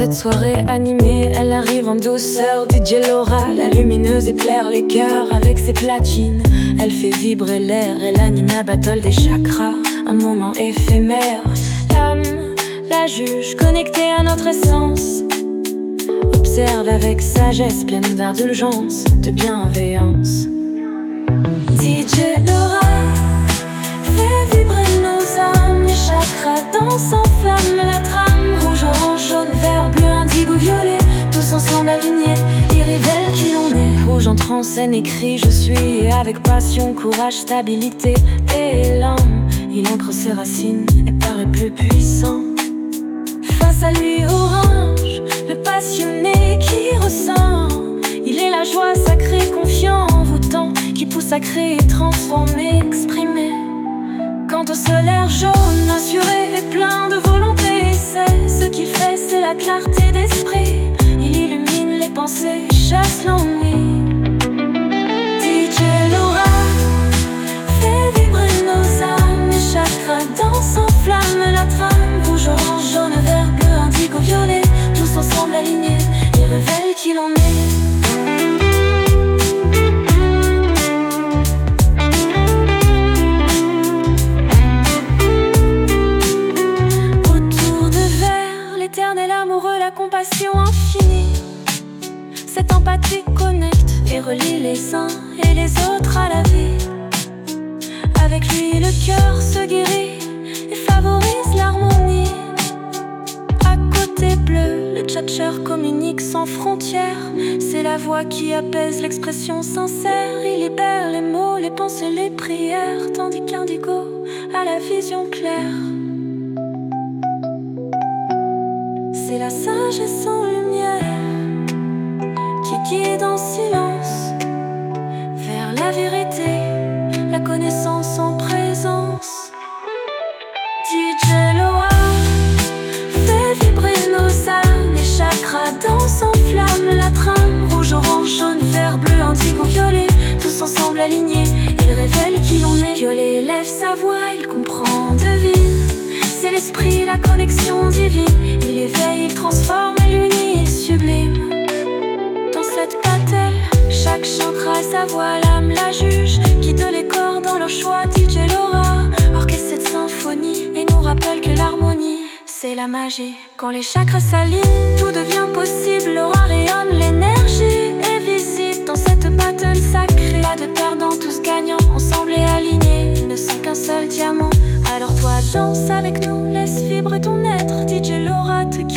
cette soirée animée, elle arrive en douceur. DJ Laura, la lumineuse éclaire les cœurs avec ses platines. Elle fait vibrer l'air, elle anime la battle des chakras. Un moment éphémère, l'âme, la juge, connectée à notre essence. Observe avec sagesse, pleine d'indulgence, de bienveillance. DJ Laura fait vibrer nos âmes, les chakras dansent, enflamment la trame. Rouge, orange, jaune, vert, bleu, indigo, violet, tous ensemble alignés, ils révèlent qui l'on est. Rouge entre en scène et crie je suis, et avec passion, courage, stabilité et élan, il ancre ses racines et paraît plus puissant. Face à lui orange, le passionné qui ressent, il est la joie sacrée, confiant, envoûtant, qui pousse à créer, transformer, exprimer. Quant au solaire jaune, assuré et plein de volonté, c'est ce qu'il fait, c'est la clarté d'esprit. Il illumine les pensées, chasse l'ennui. DJ Laura fait vibrer nos âmes, les chakras dansent, enflamment la trame. Rouge, orange, jaune, vert, bleu, indigo, violet, tous ensemble alignés, ils révèlent qui l'on est. L'éternel amoureux, la compassion infinie. Cette empathie connecte et relie les uns et les autres à la vie. Avec lui le cœur se guérit et favorise l'harmonie. À côté bleu, le tchatcheur communique sans frontières. C'est la voix qui apaise l'expression sincère. Il libère les mots, les pensées, les prières, tandis qu'Indigo a la vision claire. C'est la sagesse en lumière qui guide en silence vers la vérité, la connaissance en présence. DJ Laura fait vibrer nos âmes, les chakras dansent, enflamment la trame. Rouge, orange, jaune, vert, bleu, indigo, violet, tous ensemble alignés, ils révèlent qui l'on est. Violet lève sa voix, il comprend, devine. C'est l'esprit, la connexion divine. Il éveille, il transforme, il unit, il sublime. Dans cette battle, chaque chakra a sa voix, l'âme la juge, guide les corps dans leur choix. DJ Laura orchestre cette symphonie et nous rappelle que l'harmonie, c'est la magie. Quand les chakras s'alignent, tout devient possible. Laura rayonne, l'énergie est visible dans cette battle sacrée. Pas de perdants, tous gagnants, ensemble et alignés. Ils ne sont qu'un seul diamant. Alors toi danse avec nous, laisse vibrer ton être. DJ Laura te guide.